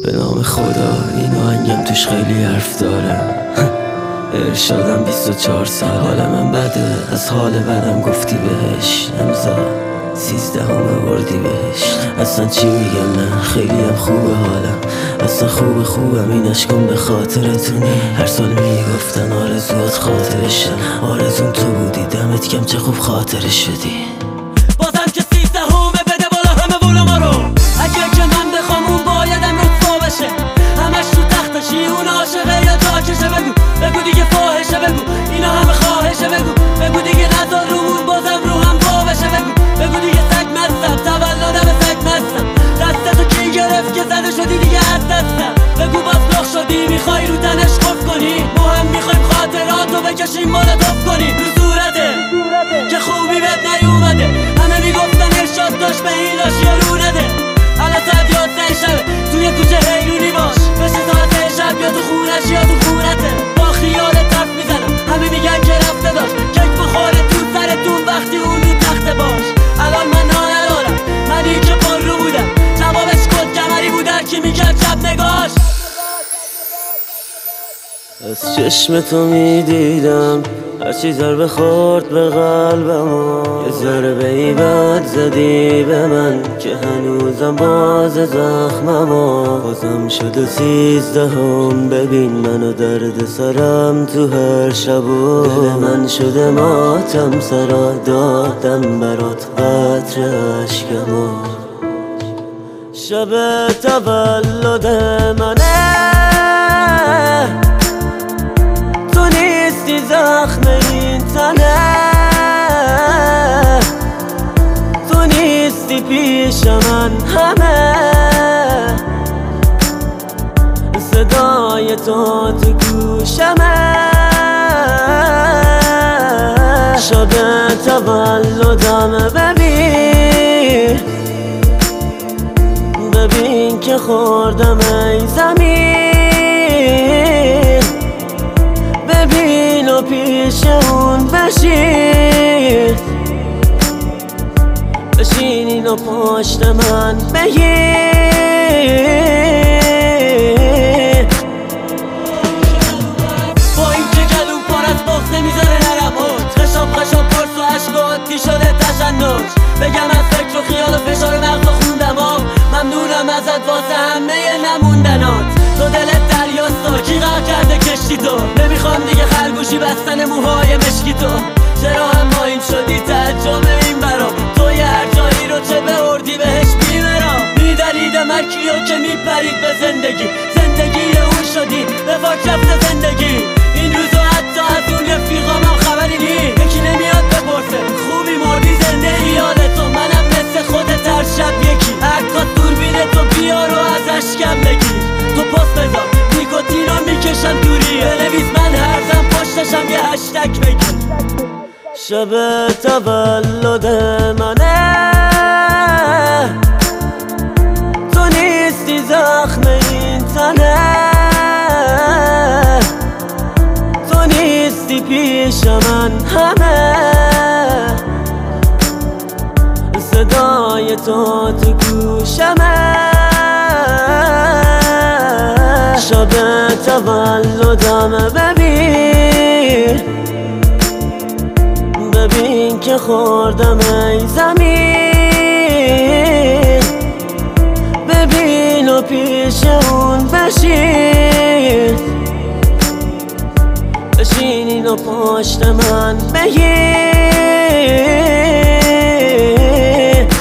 به نام خدا این آهنگم توش خیلی حرف داره. ارشادم 24 سال، حال من بده، از حال بدم گفتی بهش. امضا 13 اردیبهشت. اصلا چی میگم من خیلی هم خوبه حالم، اصلا خوبم این عشقم به خاطرتونی. هر سال میگفتن آرزوات خاطرشن، آرزون تو بودی، دمت کم چه خوب خاطره شدی. بازم که 13 بده بالا همه وول ما رو. اگه که من بخوام اون بایدم رسوا بشه، همش تو تختشی اون عاشقه یا جاکشه. بگو دیگه فاحشه، بگو اینا همه خواهشه، بگو دیگه نذار رومون بازم رو هم با بشه. بگو دیگه سگ مستم، تولدم سگ مستم، دستتو کی گرفت که زده شدی دیگه از دستم. بگو باز لخ شدی میخوای رو تنش خوف کنی، ما هم میخوایم خاطراتو بکشیم بالا توف کنی. رو صورته که خوبی بهت نیومده، همه میگفتن ارشاد داشت به این یا رو نده. الان ساعت 11 شبه توی کوچه حیرونی باش، بشه ساعت شب یا تو خونش یا تو خونته. با خیالت حرف میزنم، همه میگن که رفته داشت کیک بخوره تو سرتون وقتی اون رو تخته باش. الان من ندارم، منی که پر رو بودم، جوابش کد کمری بود هرکی میکرد شب نگاش. از چشم تو میدیدم هرچی ضربه خورد به قلبم، یه ضربه ای بد زدی به من که هنوزم باز زخمم. بازم شده 13 ببین منو درد سرم تو هر شب، دل من شده ماتم سرا دادم برات قطر عشقمو. شب تولد منه تو نیستی، زخم این تنه تو نیستی، پیش من همه صدای تو تو گوشمه. شب تولدم ببین که خوردم ای زمین، ببین و پیش اون بشین اینو پشت من بگیر. با این که گلوم پر از بغض نمیذاره نرم اوج، خشاب پرس و عشق و عادی شده تشنج. بگم از فکر و خیال و فشار مغز و خوندم ممنونم ازت واسه همه نموندنات. تو دلت دریاستا کی غرق کرده کشتی تو، نمیخوام دیگه خرگوشی بستن موهای مشکی تو. چرا هم ما این شدی تعجب این برام، توی هر جایی رو چه به اردیبهشت میبرم. میدریدم هر کیو که میپرید به زندگی اون شدی به فاک رفته زندگی. این روزو حتی از اون رفیقامم خبری نی، یکی نمیاد بپرسه خوبی مردی زنده ایالتو. منم مثل خودت هر شب یکی، عکاس دوربین تو بیار و از اشکم بگیر. تو پست بذار نیکوتین رو میکشم دوری، بنویس من هرزم پشتشم یه هشتگ بگیر. شب تولد منه تو نیستی، زخم این تنه تو نیستی، پیش من همه صدای تو تو گوشمه. شب تولدم ببین که خوردم ای زمین، ببین و پیش اون بشین اینو پشت من بگیر.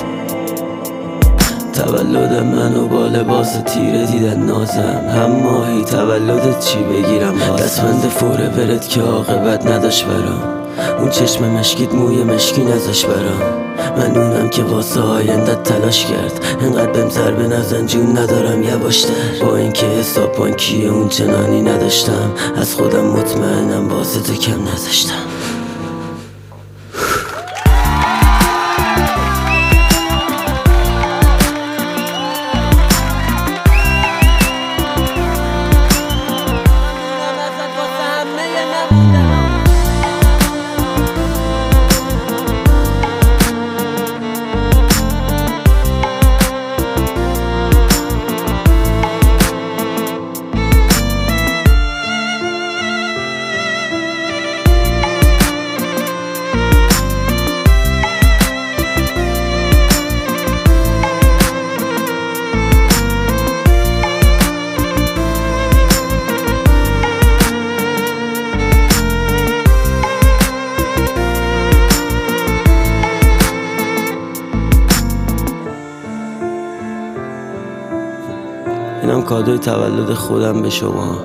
تولد منو با لباس تیره دیدن نازم، هم ماهی تولدت چی بگیرم بازم. دستبند فوره برد که عاقبت نداشت برام، اون چشم مشکیت موی مشکی نذاش برام. من اونم که واسه آیندت تلاش کرد، انقدر بهم ضربه نزن جون ندارم یواشتر. با اینکه حساب بانکی اون چنانی نداشتم، از خودم مطمئنم واسه تو کم نذاشتم. اینم کادوی تولد خودم به شما.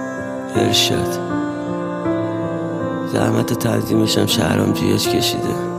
ارشاد. زحمت تنظیمشم شهرام جیش کشیده.